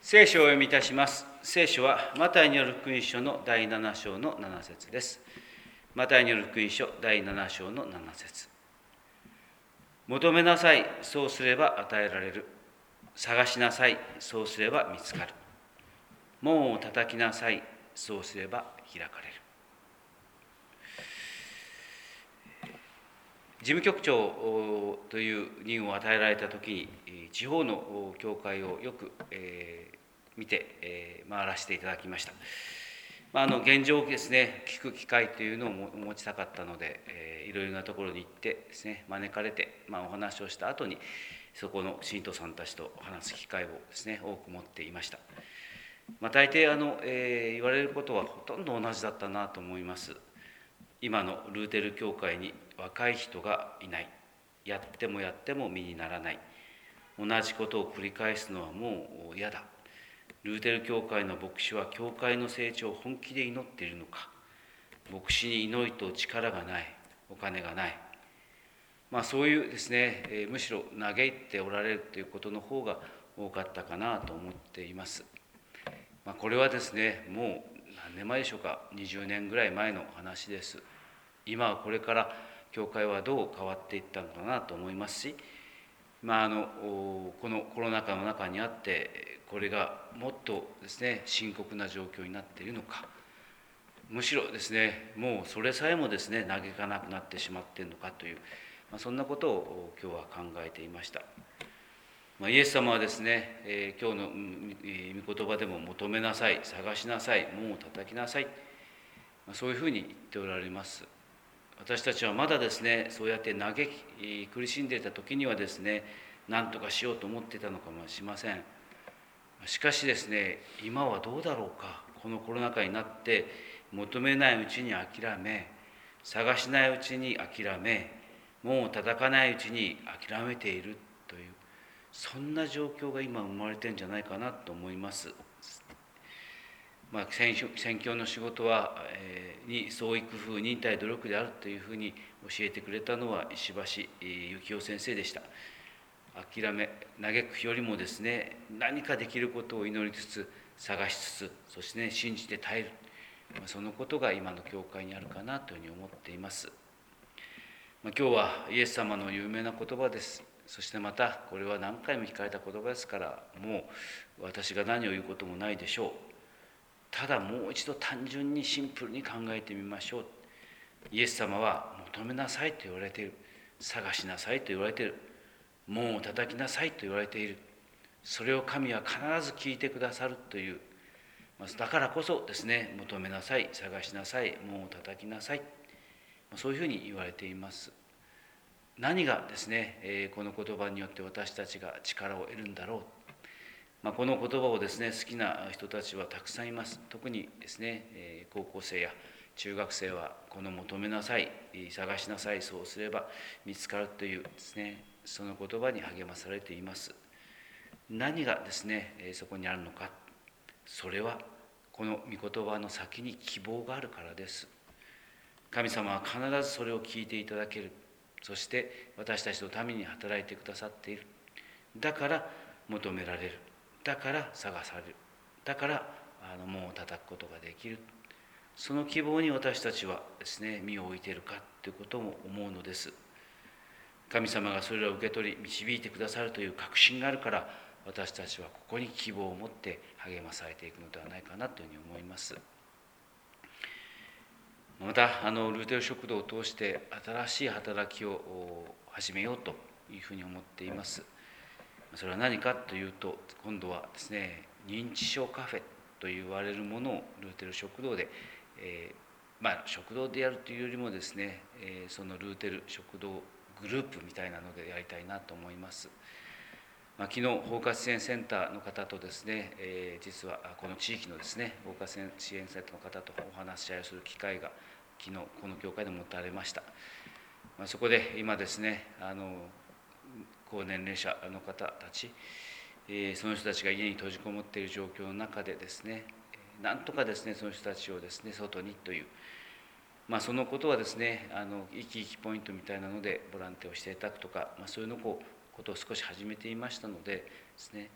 聖書をお読みいたします。聖書はマタイによる福音書の第7章の7節です。マタイによる福音書第7章の7節。求めなさい、そうすれば与えられる。探しなさい、そうすれば見つかる。門を叩きなさい、そうすれば開かれる。事務局長という任を与えられたときに、地方の教会をよく見て回らせていただきました。現状をですね、聞く機会というのを持ちたかったので、いろいろなところに行ってですね、招かれて、お話をした後に、そこの信徒さんたちと話す機会をですね、多く持っていました。大抵言われることはほとんど同じだったなと思います。今のルーテル教会に若い人がいない。やってもやっても身にならない。同じことを繰り返すのはもう嫌だ。ルーテル教会の牧師は教会の成長を本気で祈っているのか。牧師に祈りと力がない。お金がない。そういうですね、むしろ嘆いておられるということの方が多かったかなと思っています。これはですね、もう何年前でしょうか、20年ぐらい前の話です。今はこれから教会はどう変わっていったのかなと思いますし、このコロナ禍の中にあってこれがもっとですね深刻な状況になっているのか、むしろですねもうそれさえもですね嘆かなくなってしまっているのかという、そんなことを今日は考えていました。イエス様はですね、今日の御言葉でも求めなさい、探しなさい、門を叩きなさい、そういうふうに言っておられます。私たちはまだですね、そうやって嘆き苦しんでいた時にはですね、何とかしようと思っていたのかもしれません。しかしですね、今はどうだろうか。このコロナ禍になって求めないうちに諦め、探しないうちに諦め、門を叩かないうちに諦めているという、そんな状況が今生まれてるんじゃないかなと思います。宣教の仕事は、創意工夫、忍耐、努力であるというふうに教えてくれたのは石橋幸夫先生でした。諦め、嘆くよりもですね、何かできることを祈りつつ、探しつつ、そしてね、信じて耐える。そのことが今の教会にあるかなというふうに思っています。今日はイエス様の有名な言葉です。そしてまた、これは何回も聞かれた言葉ですから、もう私が何を言うこともないでしょう。ただもう一度単純にシンプルに考えてみましょう。イエス様は求めなさいと言われている。探しなさいと言われている。門を叩きなさいと言われている。それを神は必ず聞いてくださるという。だからこそですね、求めなさい、探しなさい、門を叩きなさい。そういうふうに言われています。何がですね、この言葉によって私たちが力を得るんだろう。この言葉をですね、好きな人たちはたくさんいます。特にですね、高校生や中学生はこの求めなさい、探しなさい、そうすれば見つかるというですね、その言葉に励まされています。何がですね、そこにあるのか。それはこの御言葉の先に希望があるからです。神様は必ずそれを聞いていただける。そして私たちのために働いてくださっている。だから求められる。だから探される。だから門を叩くことができる。その希望に私たちはですね、身を置いているかということも思うのです。神様がそれらを受け取り導いてくださるという確信があるから、私たちはここに希望を持って励まされていくのではないかなというふうに思います。またルーテル食堂を通して新しい働きを始めようというふうに思っています。それは何かというと、今度はですね、認知症カフェと言われるものをルーテル食堂で、食堂でやるというよりもですね、そのルーテル食堂グループみたいなのでやりたいなと思います。昨日包括支援センターの方とですね、実はこの地域のですね包括支援センターの方とお話し合いをする機会が昨日この教会で持たれました。そこで今ですね、高年齢者の方たち、その人たちが家に閉じこもっている状況の中でですね、なんとかですねその人たちをですね外にという、そのことはですね生き生きポイントみたいなのでボランティアをしていただくとか、そういうことを少し始めていましたのでですね、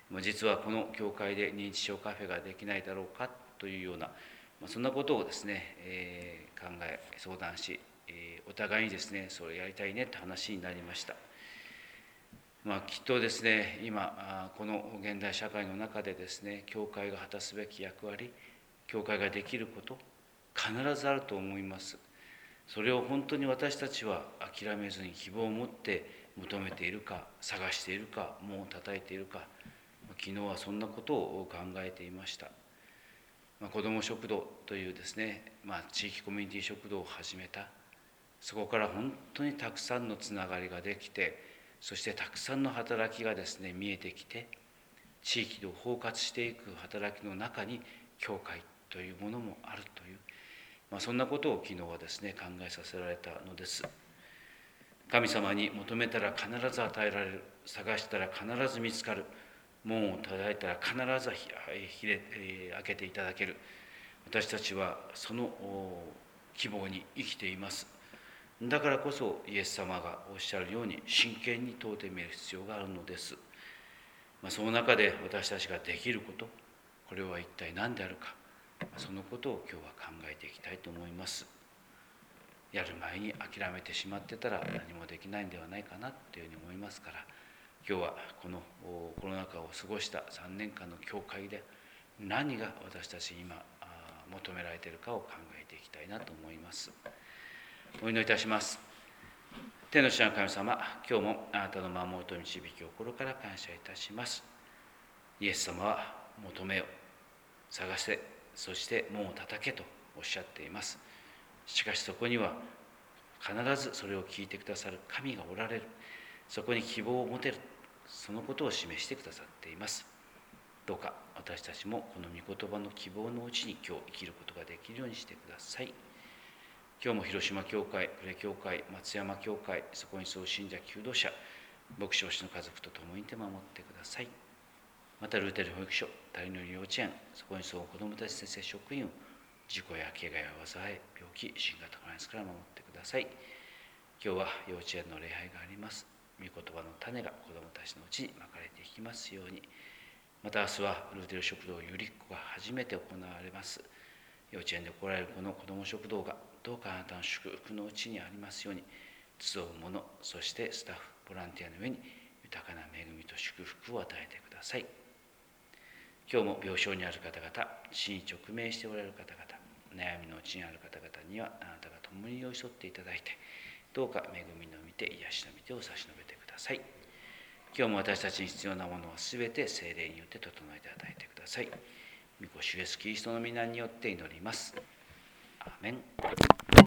実はこの教会で認知症カフェができないだろうかというような、そんなことをですね、考え相談し、お互いにですねそれやりたいねって話になりました。きっとですね今この現代社会の中でですね教会が果たすべき役割、教会ができること必ずあると思います。それを本当に私たちは諦めずに希望を持って求めているか、探しているか、門を叩いているか、昨日はそんなことを考えていました。子ども食堂というですね、地域コミュニティ食堂を始めた。そこから本当にたくさんのつながりができて、そしてたくさんの働きがですね見えてきて、地域を包括していく働きの中に教会というものもあるという、そんなことを昨日はですね考えさせられたのです。神様に求めたら必ず与えられる、探したら必ず見つかる、門を叩いたら必ず開けていただける。私たちはその希望に生きています。だからこそイエス様がおっしゃるように真剣に問うてみる必要があるのです。その中で私たちができること、これは一体何であるか、そのことを今日は考えていきたいと思います。やる前に諦めてしまってたら何もできないんではないかなというふうに思いますから、今日はこのコロナ禍を過ごした3年間の教会で何が私たちに今求められているかを考えていきたいなと思います。お祈りいたします。天の父なる神様、今日もあなたの守りと導きを心から感謝いたします。イエス様は求めよ、探せ、そして門を叩けとおっしゃっています。しかしそこには必ずそれを聞いてくださる神がおられる。そこに希望を持てる、そのことを示してくださっています。どうか私たちもこの御言葉の希望のうちに今日生きることができるようにしてください。今日も広島教会、呉教会、松山教会、そこにそう信者求道者、牧師の家族と共にいて守ってください。またルーテル保育所、大の幼稚園、そこにそう子どもたち先生職員を事故や怪我や災い、病気、新型コロナウイルスから守ってください。今日は幼稚園の礼拝があります。御言葉の種が子どもたちのうちにまかれていきますように。また明日はルーテル食堂ゆりっ子が初めて行われます。幼稚園で来られるこの子ども食堂がどうかあなたの祝福のうちにありますように、集う者、そしてスタッフ、ボランティアの上に豊かな恵みと祝福を与えてください。今日も病床にある方々、死に直面しておられる方々、悩みのうちにある方々にはあなたが共に寄り添っていただいて、どうか恵みの御手、癒しの御手を差し伸べてください。今日も私たちに必要なものはすべて聖霊によって整えて与えてください。御子主イエスキリストの皆によって祈ります。アーメン。